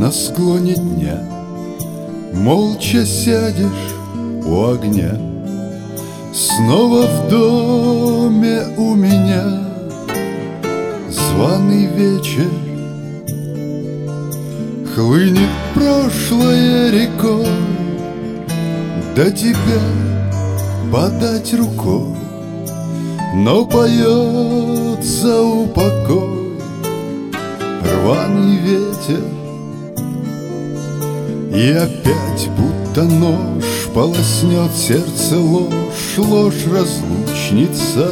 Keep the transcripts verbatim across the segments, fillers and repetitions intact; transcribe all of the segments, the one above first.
на склоне дня, молча сядешь у огня. Снова в доме у меня званый вечер, хлынет прошлое рекой, до тебя подать рукой, но поется упокой рваный ветер. И опять будто нож полоснет сердце ложь, ложь разлучница.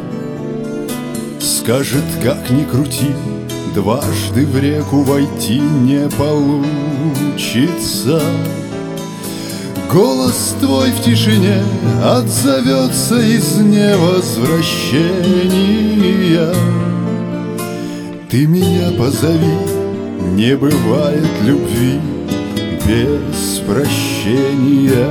Скажет, как ни крути, дважды в реку войти не получится. Голос твой в тишине отзовется из невозвращения. Ты меня позови, не бывает любви без прощения.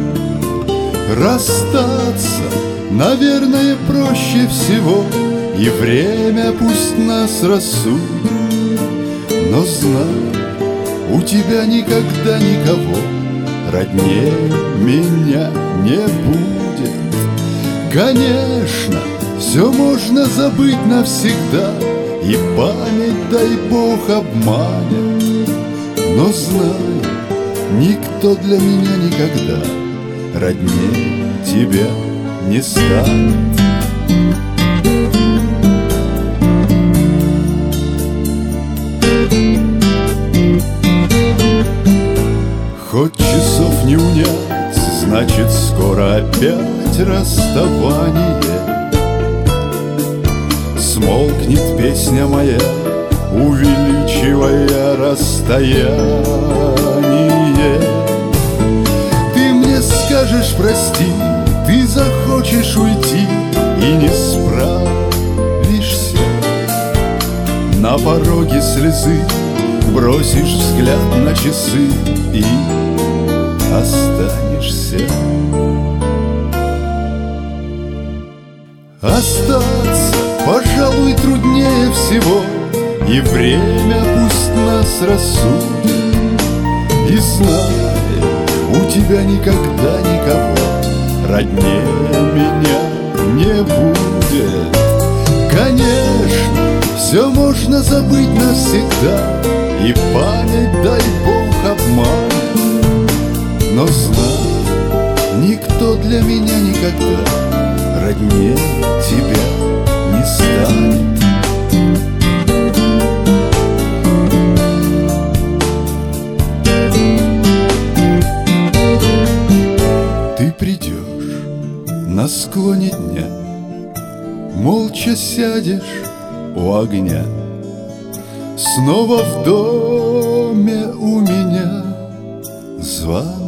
Расстаться, наверное, проще всего, и время пусть нас рассудит. Но знай, у тебя никогда никого роднее меня не будет. Конечно, все можно забыть навсегда, и память, дай Бог, обманет. Но знай, никто для меня никогда роднее тебя не станет. Хоть часов не унять, значит, скоро опять расставание. Смолкнет песня моя, увеличивая расстояние. Ты мне скажешь прости, ты захочешь уйти и не справишься. На пороге слезы бросишь взгляд на часы и останешься. Остаться, пожалуй, труднее всего, и время пусть нас рассудит. И знай, у тебя никогда никого роднее меня не будет. Конечно, все можно забыть навсегда, и память, дай Бог, обманет. Но знай, никто для меня никогда роднее тебя не станет. Ты придешь на склоне дня, молча сядешь у огня. Снова в доме у меня звон